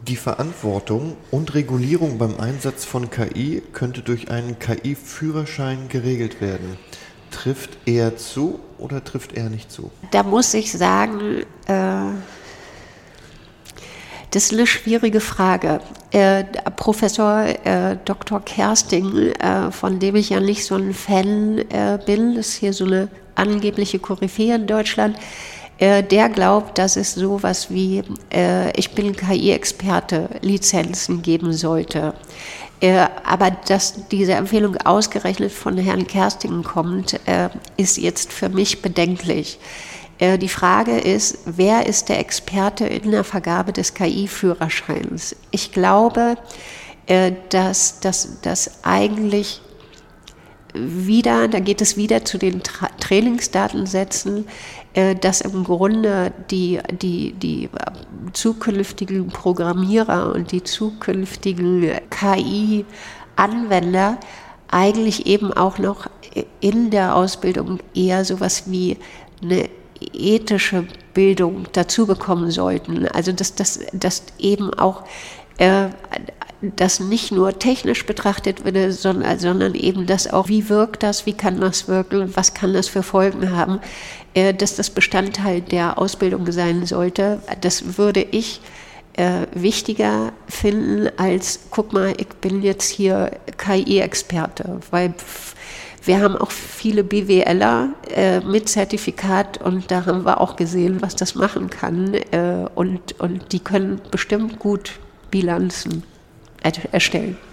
Die Verantwortung und Regulierung beim Einsatz von KI könnte durch einen KI-Führerschein geregelt werden. Trifft er zu oder trifft er nicht zu? Da muss ich sagen, das ist eine schwierige Frage. Professor Dr. Kersting, von dem ich ja nicht so ein Fan bin, ist hier so eine angebliche Koryphäe in Deutschland, der glaubt, dass es sowas wie, ich bin KI-Experte, Lizenzen geben sollte. Aber dass diese Empfehlung ausgerechnet von Herrn Kersting kommt, ist jetzt für mich bedenklich. Die Frage ist, wer ist der Experte in der Vergabe des KI-Führerscheins? Ich glaube, dass das eigentlich wieder, da geht es wieder zu den Trainingsdatensätzen, dass im Grunde die zukünftigen Programmierer und die zukünftigen KI-Anwender eigentlich eben auch noch in der Ausbildung eher sowas wie eine ethische Bildung dazu bekommen sollten. Also dass eben auch das nicht nur technisch betrachtet wird, sondern eben das auch, wie wirkt das, wie kann das wirken, was kann das für Folgen haben, dass das Bestandteil der Ausbildung sein sollte. Das würde ich wichtiger finden als, guck mal, ich bin jetzt hier KI-Experte, weil wir haben auch viele BWLer mit Zertifikat und da haben wir auch gesehen, was das machen kann und die können bestimmt gut Bilanzen erstellen.